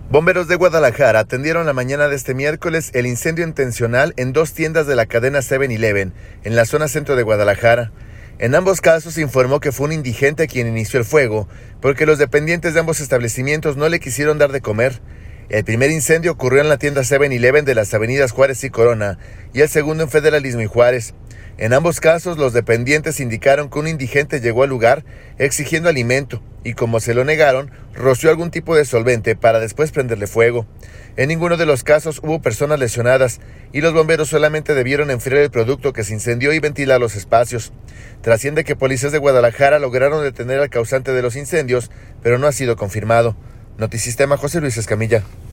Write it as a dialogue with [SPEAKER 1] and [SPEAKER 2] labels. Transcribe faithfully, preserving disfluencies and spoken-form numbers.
[SPEAKER 1] Bomberos de Guadalajara atendieron la mañana de este miércoles el incendio intencional en dos tiendas de la cadena seven eleven, en la zona centro de Guadalajara. En ambos casos se informó que fue un indigente quien inició el fuego, porque los dependientes de ambos establecimientos no le quisieron dar de comer. El primer incendio ocurrió en la tienda seven eleven de las avenidas Juárez y Corona, y el segundo en Federalismo y Juárez. En ambos casos, los dependientes indicaron que un indigente llegó al lugar exigiendo alimento y, como se lo negaron, roció algún tipo de solvente para después prenderle fuego. En ninguno de los casos hubo personas lesionadas y los bomberos solamente debieron enfriar el producto que se incendió y ventilar los espacios. Trasciende que policías de Guadalajara lograron detener al causante de los incendios, pero no ha sido confirmado. Notisistema, José Luis Escamilla.